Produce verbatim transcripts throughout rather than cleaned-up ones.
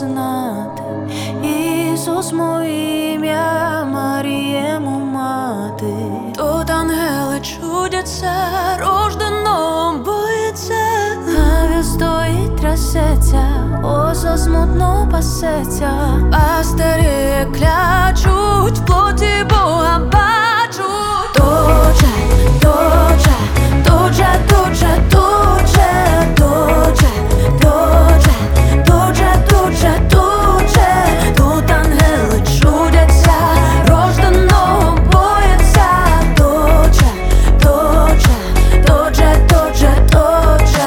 знати. Ісус моє ім'я, Маріємо мати. Тут ангели чудяться, рожденого боїться. Авіл стоїть, трясеться, оса смутно пасеться. Пастирі клячуть, в плоті Бога бачуть. Тут же, тут же, тут же, тут же, тут же, тут же, тут же, тут же, тут же, тут же. Тут ангели чудяться, рожденого бояться. Тут же, тут же, тут же, тут же, тут же.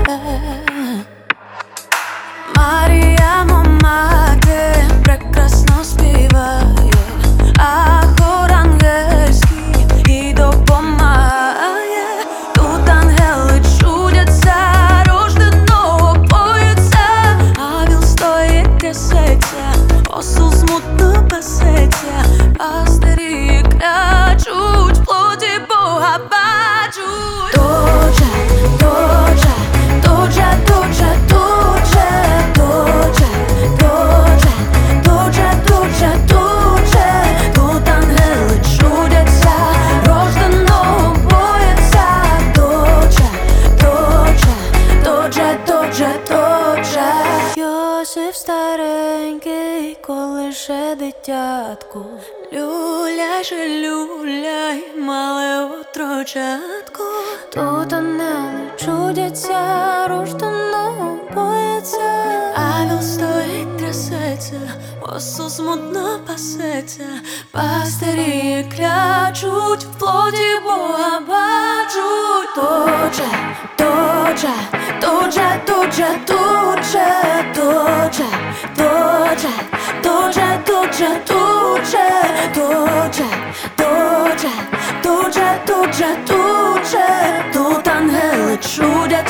Маріямо мати прекрасно співає, а хор ангельський їй допомагає. Тут ангели чудяться, рожденого боїться. Авіл стоїть, трясеться, осел смутно пасеться. Пастирі клячуть, в плоті Бога бачуть. Тут же, тут же, тут же, тут же, тут же, тут же, тут же, тут же, тут же, тут же. Тут ангели чудяться, рожденого бояться. Тут же, тут же, тут же, тут же, тут же. Йосиф старенький, коли ще дитятко. Люляй же, люляй, мале отрочатко. Тут ангели чудяться, рожденого бояться. Авіл стоїть, трясеться, осел смутно пасеться. Пастирі клячуть, в плоті Бога бачуть. Тут же, тут же, тут же, тут же, тут же, тут же, тут же, тут же, тут же, тут же, тут же, тут же, тут же, тут же, тут же. Тут ангели чудять.